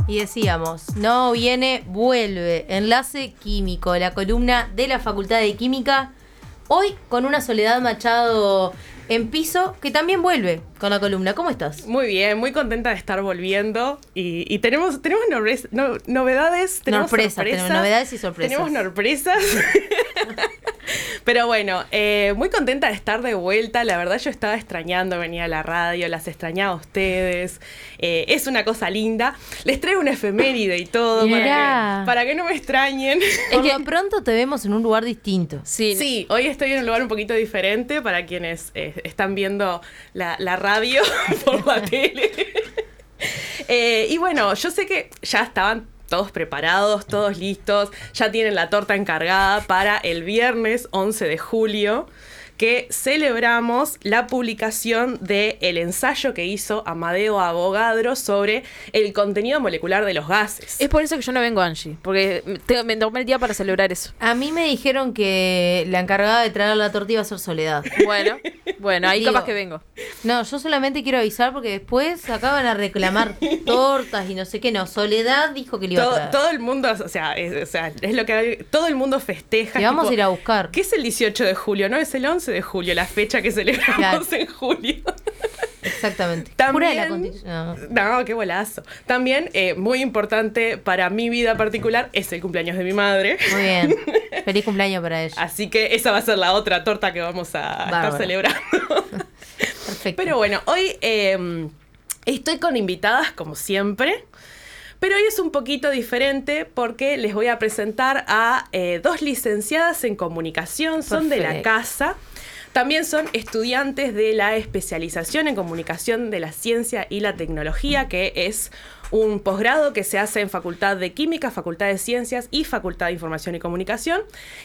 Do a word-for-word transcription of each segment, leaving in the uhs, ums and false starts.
Y decíamos, no viene, vuelve. Enlace Químico, la columna de la Facultad de Química. Hoy con una Soledad Machado en piso, que también vuelve con la columna. ¿Cómo estás? Muy bien, muy contenta de estar volviendo. Y, y tenemos, tenemos noves, no, novedades, tenemos sorpresas, sorpresas. Tenemos novedades y sorpresas. Tenemos sorpresas. Pero bueno, eh, muy contenta de estar de vuelta. La verdad yo estaba extrañando venir a la radio, las extrañaba a ustedes. Eh, es una cosa linda. Les traigo una efeméride y todo para que, para que no me extrañen. Por lo pronto te vemos en un lugar distinto. Sí, sí, hoy estoy en un lugar un poquito diferente para quienes eh, están viendo la, la radio por la tele. eh, y bueno, yo sé que ya estaban todos preparados, todos listos, ya tienen la torta encargada para el viernes once de julio, que celebramos la publicación del ensayo que hizo Amadeo Avogadro sobre el contenido molecular de los gases. Es por eso que yo no vengo, Angie, porque tengo, me tomé el día para celebrar eso. A mí me dijeron que la encargada de traer la torta iba a ser Soledad. Bueno, bueno, ahí Digo, capaz que vengo. No, yo solamente quiero avisar porque después acaban a reclamar tortas y no sé qué. No, Soledad dijo que le iba todo, a traer. todo el mundo, o sea, es, o sea, es lo que todo el mundo festeja. Te vamos tipo, a ir a buscar. ¿Qué es el dieciocho de julio? No, es el once de julio, la fecha que celebramos claro. en julio. Exactamente. También, de la Constitución. No. no, qué bolazo. También, eh, muy importante para mi vida particular, es el cumpleaños de mi madre. Muy bien. Feliz cumpleaños para ella. Así que esa va a ser la otra torta que vamos a Bárbara. estar celebrando. Perfecto. Pero bueno, hoy eh, estoy con invitadas como siempre. Pero hoy es un poquito diferente porque les voy a presentar a eh, dos licenciadas en comunicación, son Perfecto. de la casa. También son estudiantes de la especialización en comunicación de la ciencia y la tecnología, que es un posgrado que se hace en Facultad de Química, Facultad de Ciencias y Facultad de Información y Comunicación.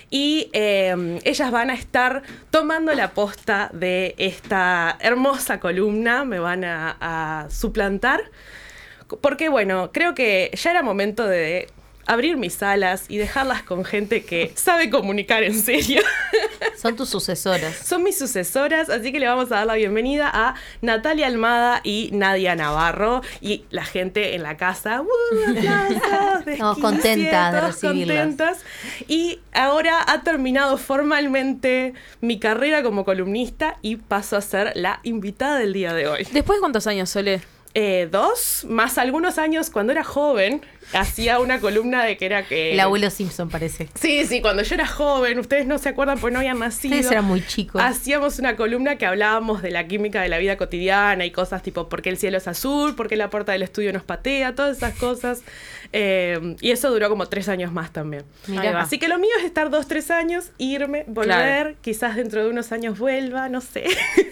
Y eh, ellas van a estar tomando la posta de esta hermosa columna, me van a, a suplantar. Porque bueno, creo que ya era momento de abrir mis alas y dejarlas con gente que sabe comunicar en serio. Son tus sucesoras. Son mis sucesoras, así que le vamos a dar la bienvenida a Natalia Almada y Nadia Navarro. Y la gente en la casa, ¡uh! Aplausos, Estamos contentas de recibirlas. Contentas. Y ahora ha terminado formalmente mi carrera como columnista y paso a ser la invitada del día de hoy. ¿Después de cuántos años, Sole? Eh, dos, más algunos años cuando era joven, hacía una columna de que era que... El abuelo Simpson parece. Sí, sí, cuando yo era joven, ustedes no se acuerdan porque no habían nacido. Ustedes eran muy chicos. Hacíamos una columna que hablábamos de la química de la vida cotidiana y cosas tipo por qué el cielo es azul, por qué la puerta del estudio nos patea, todas esas cosas. Eh, y eso duró como tres años más también. Así que lo mío es estar dos, tres años, irme, volver, claro. Quizás dentro de unos años vuelva, no sé.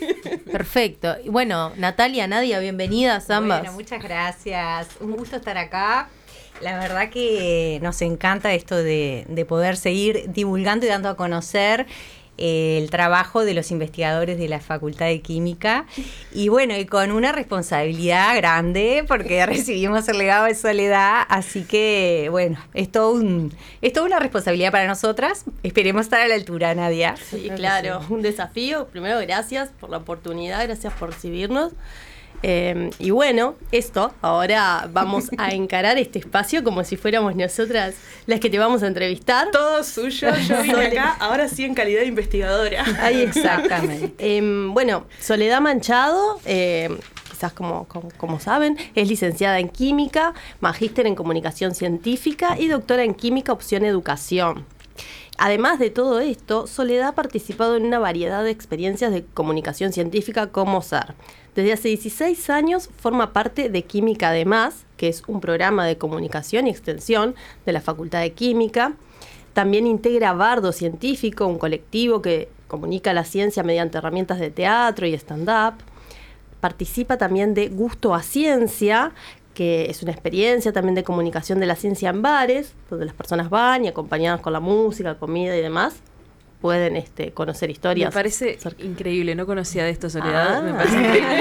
Perfecto. Y bueno, Natalia, Nadia, bienvenidas ambas. Bueno, muchas gracias. Un gusto estar acá. La verdad que nos encanta esto de, de poder seguir divulgando y dando a conocer eh, el trabajo de los investigadores de la Facultad de Química. Y bueno, y con una responsabilidad grande, porque recibimos el legado de Soledad. Así que, bueno, es todo un, es toda una responsabilidad para nosotras. Esperemos estar a la altura, Nadia. Sí, claro, un desafío. Primero, gracias por la oportunidad, gracias por recibirnos. Eh, y bueno, esto, ahora vamos a encarar este espacio como si fuéramos nosotras las que te vamos a entrevistar. Todo suyo, yo vine acá, ahora sí en calidad de investigadora. Ahí exactamente. eh, bueno, Soledad Machado, eh, quizás como, como, como saben, es licenciada en Química, magíster en Comunicación Científica y doctora en Química Opción Educación. Además de todo esto, Soledad ha participado en una variedad de experiencias de comunicación científica como SAR. Desde hace dieciséis años forma parte de Química Además, que es un programa de comunicación y extensión de la Facultad de Química. También integra Bardo Científico, un colectivo que comunica la ciencia mediante herramientas de teatro y stand-up. Participa también de Gusto a Ciencia, que es una experiencia también de comunicación de la ciencia en bares, donde las personas van y acompañadas con la música, comida y demás, pueden este, conocer historias. Me parece cerca. Increíble, no conocía de esto, Soledad. Ah. Me parece increíble.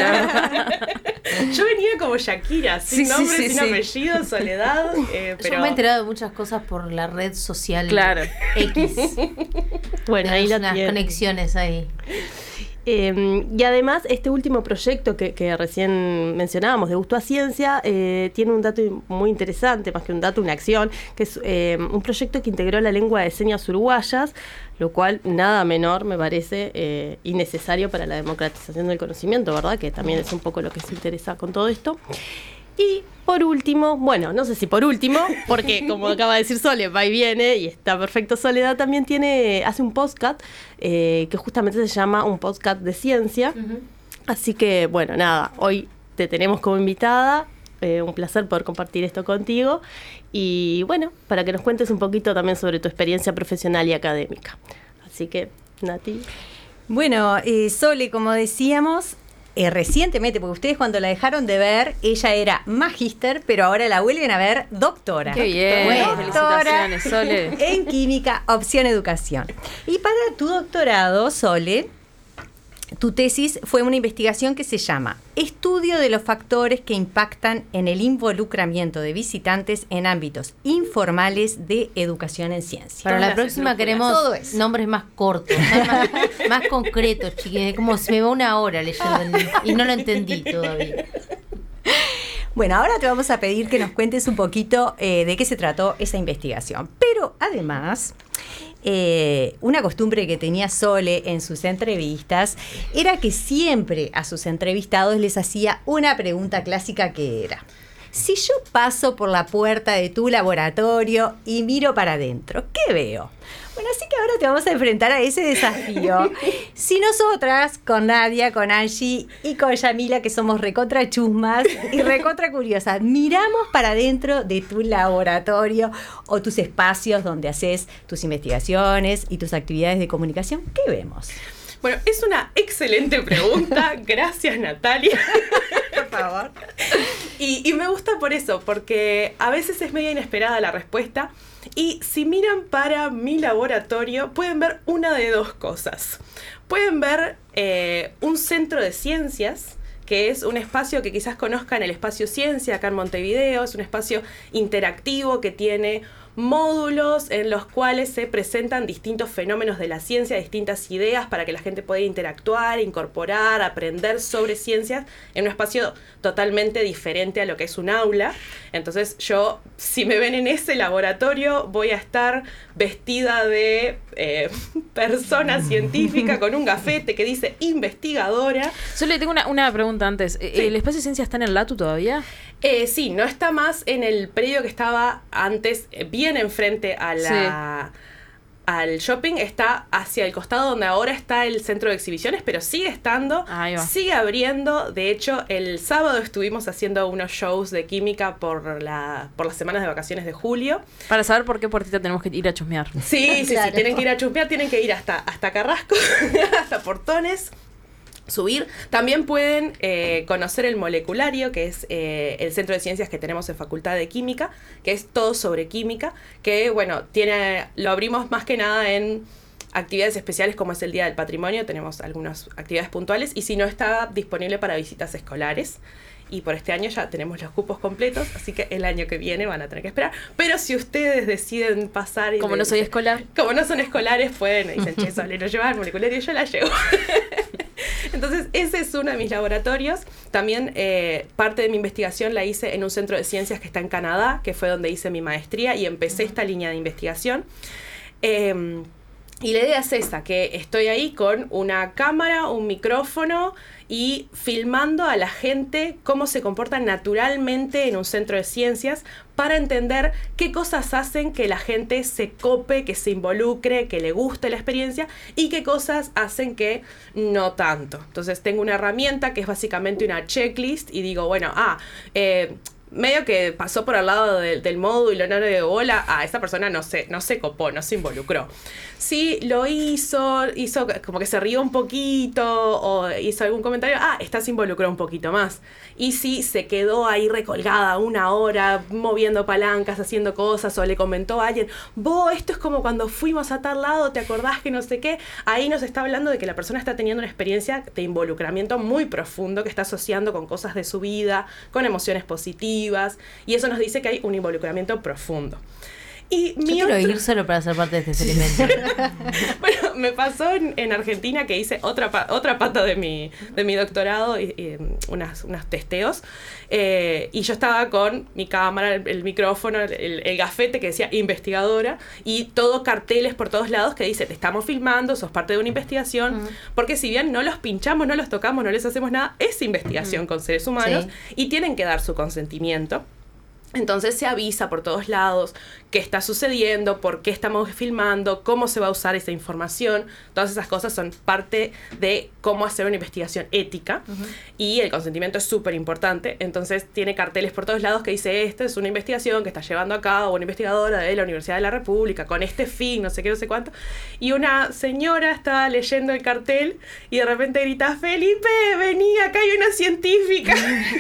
Yo venía como Shakira, sin sí, nombre, sí, sin sí. apellido, Soledad. Eh, pero... Yo me he enterado de muchas cosas por la red social Claro. X. Bueno, ahí hay la unas tienen. conexiones ahí. Eh, y además, este último proyecto que, que recién mencionábamos, de Gusto a Ciencia, eh, tiene un dato muy interesante, más que un dato, una acción, que es eh, un proyecto que integró la lengua de señas uruguayas, lo cual nada menor me parece eh, innecesario para la democratización del conocimiento, ¿verdad? Que también es un poco lo que se interesa con todo esto. Y por último, bueno, no sé si por último, porque como acaba de decir Sole, va y viene, y está perfecto. Soledad también tiene, hace un podcast eh, que justamente se llama un podcast de ciencia. Uh-huh. Así que, bueno, nada, hoy te tenemos como invitada. Eh, un placer poder compartir esto contigo. Y bueno, para que nos cuentes un poquito también sobre tu experiencia profesional y académica. Así que, Nati. Bueno, eh, Sole, como decíamos... Eh, recientemente, porque ustedes cuando la dejaron de ver, ella era magíster, pero ahora la vuelven a ver doctora. ¡Qué bien! Doctora Felicitaciones, Sole. En química, opción educación. Y para tu doctorado, Sole, tu tesis fue una investigación que se llama Estudio de los factores que impactan en el involucramiento de visitantes en ámbitos informales de educación en ciencia. Para la próxima queremos nombres más cortos, más, más concretos, chiquillos. Como se me va una hora leyendo y no lo entendí todavía. Bueno, ahora te vamos a pedir que nos cuentes un poquito eh, de qué se trató esa investigación. Pero además, eh, una costumbre que tenía Sole en sus entrevistas era que siempre a sus entrevistados les hacía una pregunta clásica que era: si yo paso por la puerta de tu laboratorio y miro para adentro, ¿qué veo? Bueno, así que ahora te vamos a enfrentar a ese desafío. Si nosotras, con Nadia, con Angie y con Yamila, que somos recontra chusmas y recontra curiosas, miramos para adentro de tu laboratorio o tus espacios donde haces tus investigaciones y tus actividades de comunicación, ¿qué vemos? Bueno, es una excelente pregunta. Gracias, Natalia. Por favor. Y, y me gusta por eso, porque a veces es media inesperada la respuesta. Y si miran para mi laboratorio, pueden ver una de dos cosas. Pueden ver eh, un centro de ciencias, que es un espacio que quizás conozcan, el Espacio Ciencia, acá en Montevideo. Es un espacio interactivo que tiene módulos en los cuales se presentan distintos fenómenos de la ciencia, distintas ideas para que la gente pueda interactuar, incorporar, aprender sobre ciencias en un espacio totalmente diferente a lo que es un aula. Entonces yo, si me ven en ese laboratorio, voy a estar vestida de eh, persona científica con un gafete que dice investigadora. Solo tengo una, una pregunta antes. Sí. ¿El Espacio Ciencia está en el Latu todavía? Eh, sí, no está más en el predio que estaba antes, bien enfrente a la, sí. al shopping. Está hacia el costado donde ahora está el centro de exhibiciones, pero sigue estando, sigue abriendo. De hecho, el sábado estuvimos haciendo unos shows de química por, la, por las semanas de vacaciones de julio. Para saber por qué puertita tenemos que ir a chusmear. Sí, sí, claro. sí, tienen que ir a chusmear, tienen que ir hasta, hasta Carrasco, hasta Portones. Subir. También pueden eh, conocer el moleculario, que es eh, el centro de ciencias que tenemos en Facultad de Química, que es todo sobre química, que bueno, tiene, lo abrimos más que nada en actividades especiales como es el Día del Patrimonio. Tenemos algunas actividades puntuales y si no, está disponible para visitas escolares. Y por este año ya tenemos los cupos completos, así que el año que viene van a tener que esperar. Pero si ustedes deciden pasar... Y como de, no soy escolar. Como no son escolares, pueden, dicen, che, Sole, no llevar moleculario, yo la llevo. Entonces, ese es uno de mis laboratorios. También eh, parte de mi investigación la hice en un centro de ciencias que está en Canadá, que fue donde hice mi maestría y empecé esta línea de investigación. Eh, y la idea es esa, que estoy ahí con una cámara, un micrófono y filmando a la gente cómo se comporta naturalmente en un centro de ciencias para entender qué cosas hacen que la gente se cope, que se involucre, que le guste la experiencia y qué cosas hacen que no tanto. Entonces tengo una herramienta que es básicamente una checklist y digo, bueno, ah, eh, medio que pasó por al lado de, del módulo, no le digo, hola, a esa persona no se, no se copó, no se involucró. Sí, lo hizo, hizo como que se rió un poquito o hizo algún comentario, ah, esta se involucró un poquito más. Y sí, se quedó ahí recolgada una hora, moviendo palancas, haciendo cosas, o le comentó a alguien, vos, esto es como cuando fuimos a tal lado, ¿te acordás que no sé qué? Ahí nos está hablando de que la persona está teniendo una experiencia de involucramiento muy profundo que está asociando con cosas de su vida, con emociones positivas, y eso nos dice que hay un involucramiento profundo. Y Yo mi quiero otro- ir solo para ser parte de este experimento. Bueno, me pasó en, en Argentina que hice otra, pa- otra pata de mi, de mi doctorado, y, y, unas, unos testeos, eh, y yo estaba con mi cámara, el, el micrófono, el, el gafete que decía investigadora, y todo carteles por todos lados que dice, te estamos filmando, sos parte de una investigación, Mm. porque si bien no los pinchamos, no los tocamos, no les hacemos nada, es investigación con seres humanos, Sí. y tienen que dar su consentimiento. Entonces se avisa por todos lados qué está sucediendo, por qué estamos filmando, cómo se va a usar esa información. Todas esas cosas son parte de cómo hacer una investigación ética. Uh-huh. Y el consentimiento es súper importante. Entonces tiene carteles por todos lados que dice, esta es una investigación que está llevando a cabo una investigadora de la Universidad de la República con este fin, no sé qué, no sé cuánto. Y una señora estaba leyendo el cartel y de repente grita, Felipe, vení, acá hay una científica.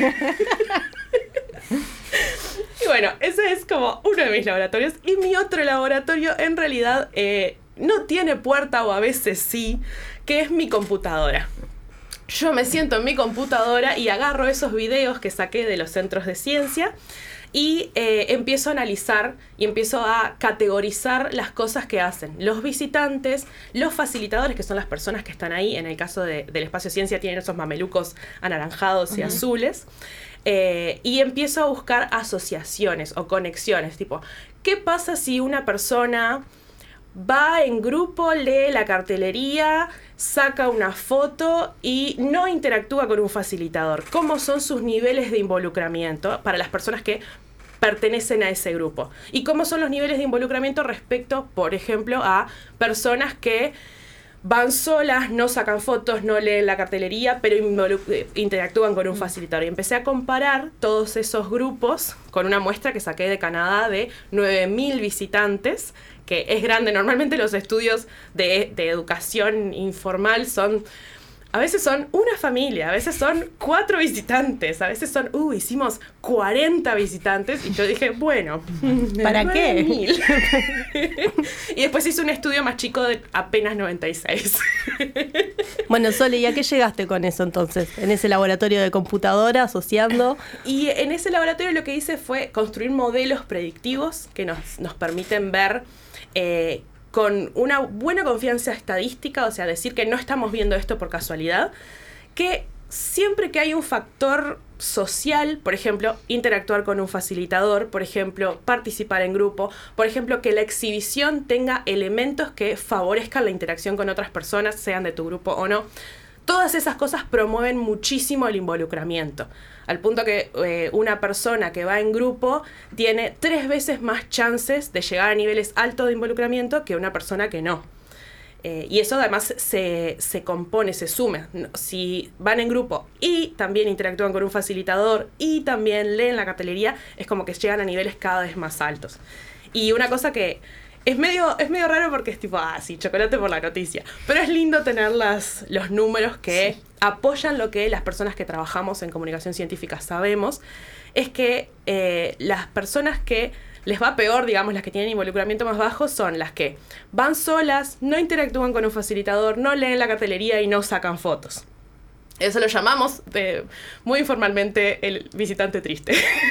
Y bueno, ese es como uno de mis laboratorios. Y mi otro laboratorio en realidad eh, no tiene puerta, o a veces sí, que es mi computadora. Yo me siento en mi computadora y agarro esos videos que saqué de los centros de ciencia y eh, empiezo a analizar y empiezo a categorizar las cosas que hacen los visitantes, los facilitadores, que son las personas que están ahí. En el caso de, del espacio ciencia tienen esos mamelucos anaranjados y uh-huh. azules. Eh, y empiezo a buscar asociaciones o conexiones, tipo, ¿qué pasa si una persona va en grupo, lee la cartelería, saca una foto y no interactúa con un facilitador? ¿Cómo son sus niveles de involucramiento para las personas que pertenecen a ese grupo? ¿Y cómo son los niveles de involucramiento respecto, por ejemplo, a personas que van solas, no sacan fotos, no leen la cartelería, pero interactúan con un facilitador? Y empecé a comparar todos esos grupos con una muestra que saqué de Canadá de nueve mil visitantes, que es grande. Normalmente los estudios de, de educación informal son... A veces son una familia, a veces son cuatro visitantes, a veces son, uh, hicimos cuarenta visitantes, y yo dije, bueno, ¿para qué? mil. Y después hice un estudio más chico de apenas noventa y seis. Bueno, Sole, ¿y a qué llegaste con eso entonces? En ese laboratorio de computadora, asociando. Y en ese laboratorio lo que hice fue construir modelos predictivos que nos, nos permiten ver eh, con una buena confianza estadística, o sea, decir que no estamos viendo esto por casualidad, que siempre que hay un factor social, por ejemplo, interactuar con un facilitador, por ejemplo, participar en grupo, por ejemplo, que la exhibición tenga elementos que favorezcan la interacción con otras personas, sean de tu grupo o no, todas esas cosas promueven muchísimo el involucramiento, al punto que eh, una persona que va en grupo tiene tres veces más chances de llegar a niveles altos de involucramiento que una persona que no. Eh, y eso además se, se compone, se suma. Si van en grupo y también interactúan con un facilitador y también leen la cartelería, es como que llegan a niveles cada vez más altos. Y una cosa que es medio, es medio raro porque es tipo, ah, sí, chocolate por la noticia. Pero es lindo tener las, los números que sí apoyan lo que las personas que trabajamos en comunicación científica sabemos. Es que eh, las personas que les va peor, digamos, las que tienen involucramiento más bajo, son las que van solas, no interactúan con un facilitador, no leen la cartelería y no sacan fotos. Eso lo llamamos eh, muy informalmente el visitante triste.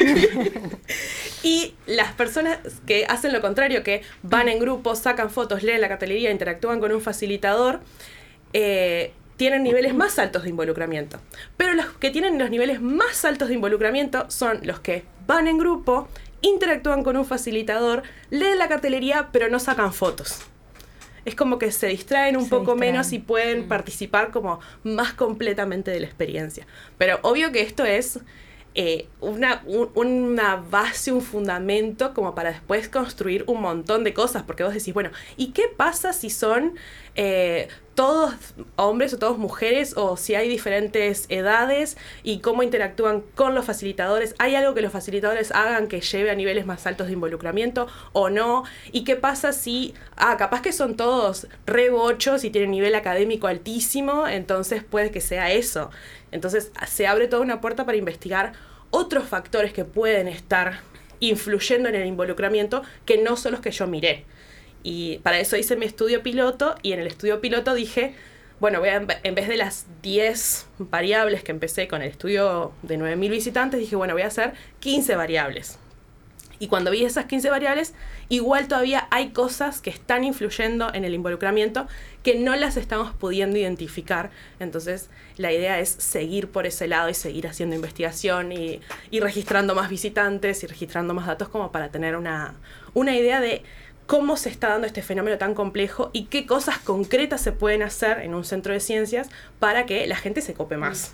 Y las personas que hacen lo contrario, que van en grupo, sacan fotos, leen la cartelería, interactúan con un facilitador, eh, tienen niveles más altos de involucramiento. Pero los que tienen los niveles más altos de involucramiento son los que van en grupo, interactúan con un facilitador, leen la cartelería, pero no sacan fotos. Es como que se distraen un se poco distraen. menos y pueden mm. participar como más completamente de la experiencia. Pero obvio que esto es eh, una, un, una base, un fundamento como para después construir un montón de cosas. Porque vos decís, bueno, ¿y qué pasa si son eh, todos hombres o todos mujeres, o si hay diferentes edades, y cómo interactúan con los facilitadores? ¿Hay algo que los facilitadores hagan que lleve a niveles más altos de involucramiento o no? ¿Y qué pasa si, ah, capaz que son todos re bochos y tienen nivel académico altísimo, entonces puede que sea eso? Entonces se abre toda una puerta para investigar otros factores que pueden estar influyendo en el involucramiento, que no son los que yo miré. Y para eso hice mi estudio piloto, y en el estudio piloto dije, bueno, voy a, en vez de las diez variables que empecé con el estudio de nueve mil visitantes, dije, bueno, voy a hacer quince variables. Y cuando vi esas quince variables, igual todavía hay cosas que están influyendo en el involucramiento que no las estamos pudiendo identificar. Entonces, la idea es seguir por ese lado y seguir haciendo investigación y, y registrando más visitantes y registrando más datos como para tener una, una idea de cómo se está dando este fenómeno tan complejo y qué cosas concretas se pueden hacer en un centro de ciencias para que la gente se cope más.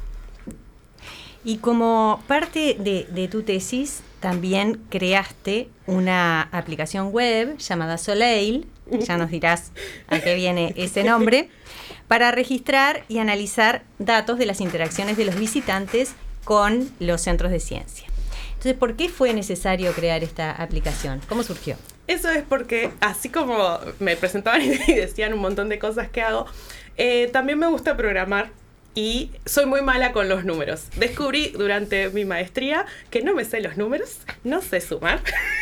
Y como parte de, de tu tesis, también creaste una aplicación web llamada Soleil, ya nos dirás a qué viene ese nombre, para registrar y analizar datos de las interacciones de los visitantes con los centros de ciencia. Entonces, ¿por qué fue necesario crear esta aplicación? ¿Cómo surgió? Eso es porque, así como me presentaban y decían un montón de cosas que hago, eh, también me gusta programar. Y soy muy mala con los números. Descubrí durante mi maestría que no me sé los números, no sé sumar.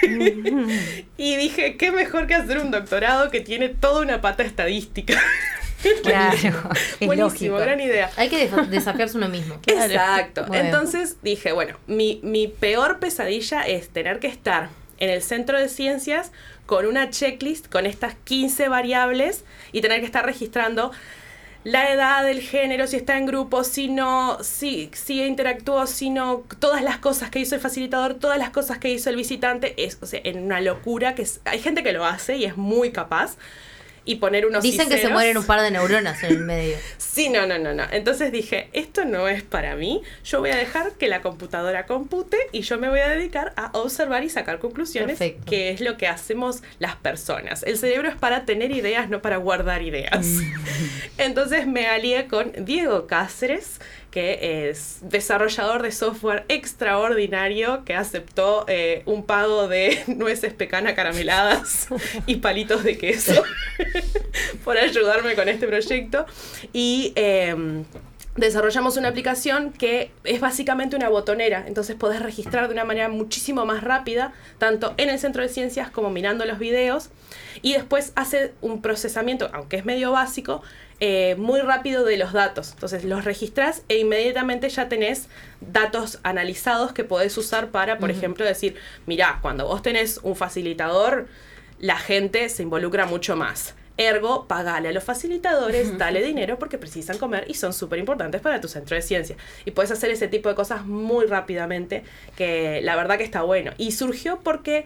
Y dije, qué mejor que hacer un doctorado que tiene toda una pata estadística. Claro, es buenísimo, lógico. gran idea. Hay que def- desafiarse uno mismo. Exacto. Muy bien. Entonces dije, bueno, mi, mi peor pesadilla es tener que estar en el centro de ciencias con una checklist, con estas quince variables y tener que estar registrando la edad, el género, si está en grupo, si no, si, si interactuó, si no, todas las cosas que hizo el facilitador, todas las cosas que hizo el visitante, es, o sea, en una locura que es, hay gente que lo hace y es muy capaz. Y poner unos Dicen que se ceros. mueren un par de neuronas en el medio. Sí, no, no, no, no. Entonces dije, esto no es para mí. Yo voy a dejar que la computadora compute y yo me voy a dedicar a observar y sacar conclusiones, Perfecto. que es lo que hacemos las personas. El cerebro es para tener ideas, no para guardar ideas. Entonces me alié con Diego Cáceres, que es desarrollador de software extraordinario, que aceptó eh, un pago de nueces pecana carameladas y palitos de queso por ayudarme con este proyecto. Y eh, desarrollamos una aplicación que es básicamente una botonera, entonces podés registrar de una manera muchísimo más rápida, tanto en el centro de ciencias como mirando los videos, y después hace un procesamiento, aunque es medio básico, eh, muy rápido de los datos. Entonces los registrás e inmediatamente ya tenés datos analizados que podés usar para, por uh-huh. ejemplo, decir, mirá, cuando vos tenés un facilitador, la gente se involucra mucho más. Ergo, pagale a los facilitadores, dale dinero porque precisan comer y son súper importantes para tu centro de ciencia. Y puedes hacer ese tipo de cosas muy rápidamente, que la verdad que está bueno. Y surgió porque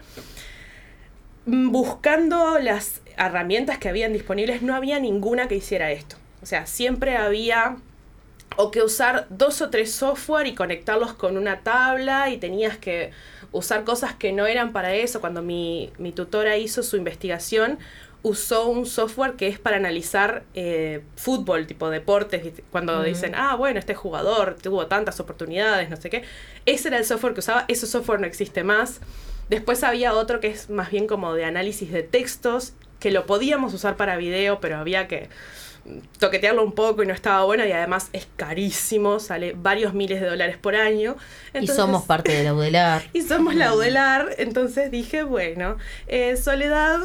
buscando las herramientas que habían disponibles, no había ninguna que hiciera esto. O sea, siempre había o que usar dos o tres software y conectarlos con una tabla, y tenías que usar cosas que no eran para eso. Cuando mi, mi tutora hizo su investigación, usó un software que es para analizar eh, fútbol, tipo deportes, cuando uh-huh. dicen, ah, bueno, este jugador tuvo tantas oportunidades, no sé qué. Ese era el software que usaba, ese software no existe más. Después había otro que es más bien como de análisis de textos, que lo podíamos usar para video, pero había que toquetearlo un poco y no estaba bueno, y además es carísimo, sale varios miles de dólares por año. Entonces, y somos parte de la UDELAR. Y somos la UDELAR, entonces dije, bueno, eh, Soledad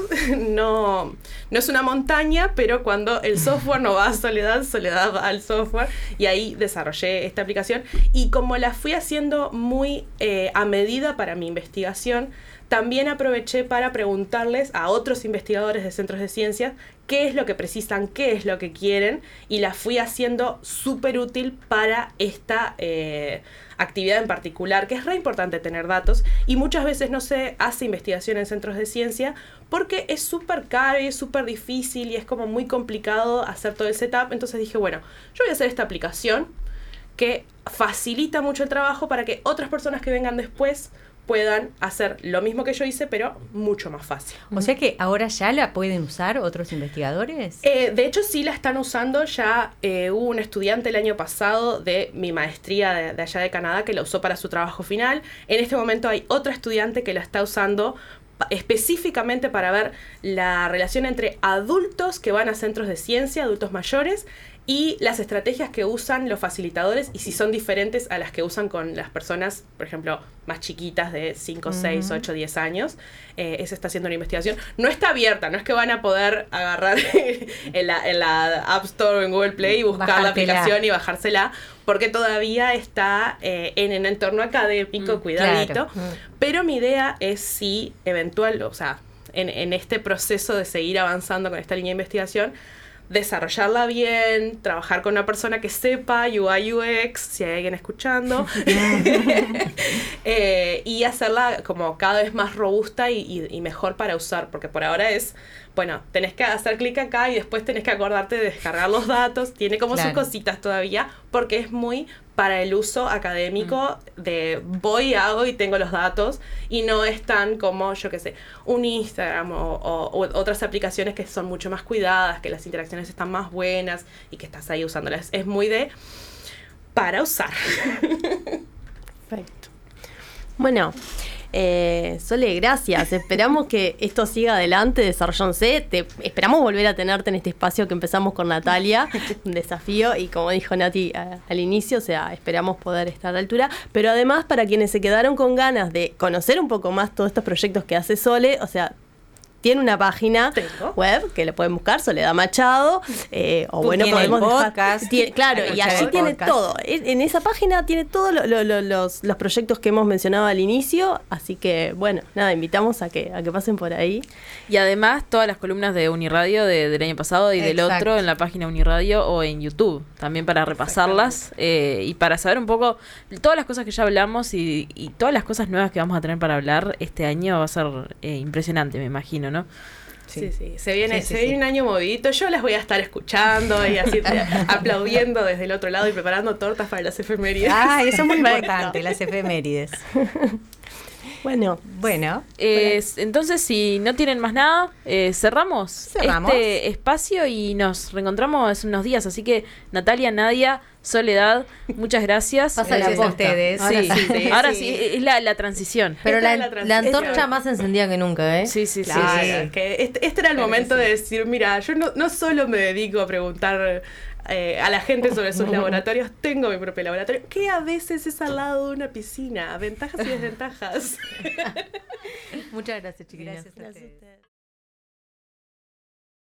no, no es una montaña, pero cuando el software no va a Soledad, Soledad va al software, y ahí desarrollé esta aplicación. Y como la fui haciendo muy eh, a medida para mi investigación, también aproveché para preguntarles a otros investigadores de centros de ciencias qué es lo que precisan, qué es lo que quieren, y la fui haciendo súper útil para esta eh, actividad en particular, que es re importante tener datos, y muchas veces no se hace investigación en centros de ciencia porque es súper caro y es súper difícil y es como muy complicado hacer todo el setup. Entonces dije, bueno, yo voy a hacer esta aplicación que facilita mucho el trabajo para que otras personas que vengan después puedan hacer lo mismo que yo hice, pero mucho más fácil. O sea que ahora ya la pueden usar otros investigadores. Eh, de hecho, sí la están usando. Ya eh, hubo un estudiante el año pasado de mi maestría de, de allá de Canadá que la usó para su trabajo final. En este momento hay otra estudiante que la está usando específicamente para ver la relación entre adultos que van a centros de ciencia, adultos mayores, y las estrategias que usan los facilitadores, y si son diferentes a las que usan con las personas, por ejemplo, más chiquitas de cinco, seis, ocho, diez años. Eh, esa está haciendo una investigación. No está abierta, no es que van a poder agarrar en, la, en la App Store o en Google Play y buscar la Bajártela. aplicación y bajársela, porque todavía está eh, en el entorno académico, Mm, cuidadito. claro. Pero mi idea es si eventual, o sea, en, en este proceso de seguir avanzando con esta línea de investigación, desarrollarla bien, trabajar con una persona que sepa U I U X, si hay alguien escuchando, eh, y hacerla como cada vez más robusta y, y, y mejor para usar, porque por ahora es, bueno, tenés que hacer clic acá y después tenés que acordarte de descargar los datos, tiene como Claro. sus cositas todavía, porque es muy para el uso académico de voy, hago y tengo los datos, y no es tan como, yo qué sé, un Instagram o, o- o otras aplicaciones que son mucho más cuidadas, que las interacciones están más buenas y que estás ahí usándolas. Es muy de para usar. Perfecto. Bueno, eh, Sole, gracias. Esperamos que esto siga adelante desarrollándose. Te, esperamos volver a tenerte en este espacio que empezamos con Natalia, un desafío, y como dijo Nati a- al inicio, o sea, esperamos poder estar a la altura. Pero además, para quienes se quedaron con ganas de conocer un poco más todos estos proyectos que hace Sole, o sea, tiene una página Tengo. web que le pueden buscar, Soledad Machado, eh, o Tú bueno, tienes podemos dejar- podcast, tiene- claro, y escuchar allí el tiene podcast. todo. En, en esa página tiene todos lo- lo- lo- los, los proyectos que hemos mencionado al inicio, así que bueno, nada, invitamos a que, a que pasen por ahí. Y además todas las columnas de Uniradio de- del año pasado y del Exacto. otro en la página Uniradio o en YouTube, también para repasarlas eh, y para saber un poco todas las cosas que ya hablamos y, y todas las cosas nuevas que vamos a tener para hablar este año. Va a ser eh, impresionante, me imagino, ¿no? Sí, sí, se viene, Sí, sí, se viene sí. un año movidito. Yo las voy a estar escuchando y así te- aplaudiendo desde el otro lado y preparando tortas para las efemérides. Ah, eso es muy Perfecto. importante, las efemérides. Bueno, Bueno, Eh, s- entonces, si no tienen más nada, eh, cerramos, Cerramos. este espacio y nos reencontramos en unos días. Así que, Natalia, Nadia, Soledad, muchas gracias. Pasa la gracias a posta. ustedes. Sí, Ahora sí, sí, ahora sí. sí, es la, la transición. Pero Esta la, es la la transición. antorcha más encendida que nunca, ¿eh? Sí, sí, sí. Claro, sí, sí. que este, este era el momento de decir, mira, yo no, no solo me dedico a preguntar eh, a la gente sobre sus laboratorios, tengo mi propio laboratorio, que a veces es al lado de una piscina, ventajas y desventajas. Muchas gracias, chiquilines. Gracias a ustedes.